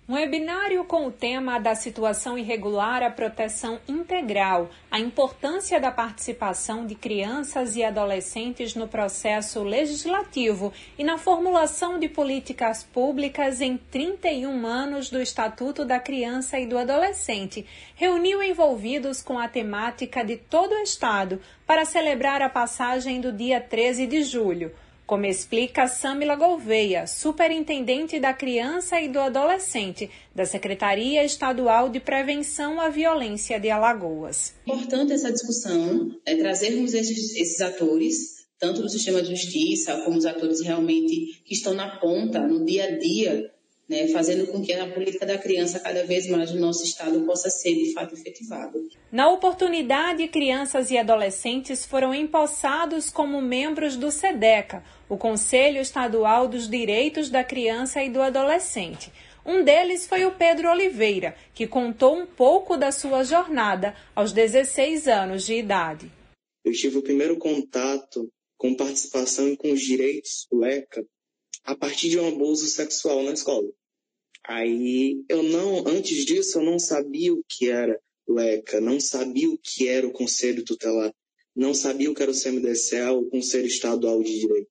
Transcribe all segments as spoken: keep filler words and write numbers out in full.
Um webinário com o tema da situação irregular à proteção integral, a importância da participação de crianças e adolescentes no processo legislativo e na formulação de políticas públicas em trinta e um anos do Estatuto da Criança e do Adolescente, reuniu envolvidos com a temática de todo o Estado para celebrar a passagem do dia treze de julho. Como explica Samila Gouveia, superintendente da Criança e do Adolescente, da Secretaria Estadual de Prevenção à Violência de Alagoas. É importante essa discussão, é trazermos esses, esses atores, tanto do sistema de justiça, como os atores realmente que estão na ponta, no dia a dia, né, fazendo com que a política da criança cada vez mais no nosso estado possa ser de fato efetivada. Na oportunidade, crianças e adolescentes foram empossados como membros do SEDECA, o Conselho Estadual dos Direitos da Criança e do Adolescente. Um deles foi o Pedro Oliveira, que contou um pouco da sua jornada aos dezesseis anos de idade. Eu tive o primeiro contato com participação e com os direitos do ECA a partir de um abuso sexual na escola. Aí, eu não, antes disso, eu não sabia o que era o ECA, não sabia o que era o Conselho Tutelar, não sabia o que era o C M D C A, o Conselho Estadual de Direito.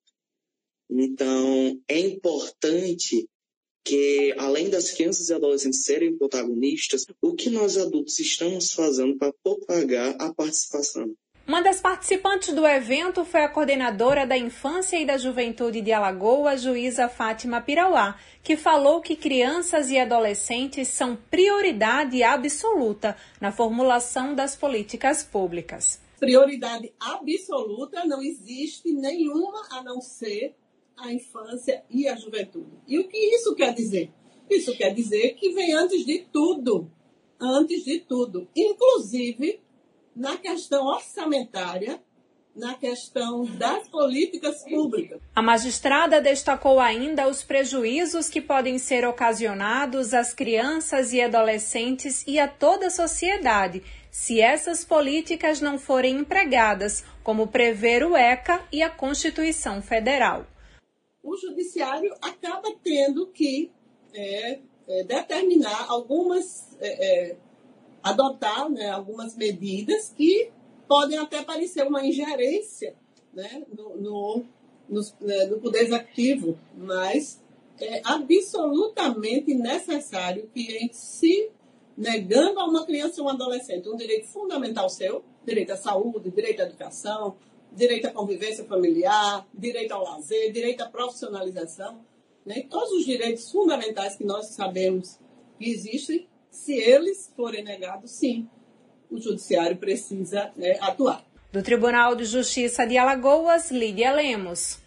Então, é importante que, além das crianças e adolescentes serem protagonistas, o que nós adultos estamos fazendo para propagar a participação. Uma das participantes do evento foi a coordenadora da Infância e da Juventude de Alagoas, juíza Fátima Pirauá, que falou que crianças e adolescentes são prioridade absoluta na formulação das políticas públicas. Prioridade absoluta não existe nenhuma a não ser a infância e a juventude. E o que isso quer dizer? Isso quer dizer que vem antes de tudo, antes de tudo, inclusive na questão orçamentária, na questão das políticas públicas. A magistrada destacou ainda os prejuízos que podem ser ocasionados às crianças e adolescentes e a toda a sociedade, se essas políticas não forem empregadas, como prevê o ECA e a Constituição Federal. O judiciário acaba tendo que é, é, determinar algumas... É, é, adotar, né, algumas medidas que podem até parecer uma ingerência, né, no, no, no, né, no poder executivo, mas é absolutamente necessário que a gente, se negando a uma criança ou um adolescente um direito fundamental seu, direito à saúde, direito à educação, direito à convivência familiar, direito ao lazer, direito à profissionalização, né, todos os direitos fundamentais que nós sabemos que existem. Se eles forem negados, sim, o judiciário precisa, né, atuar. Do Tribunal de Justiça de Alagoas, Lídia Lemos.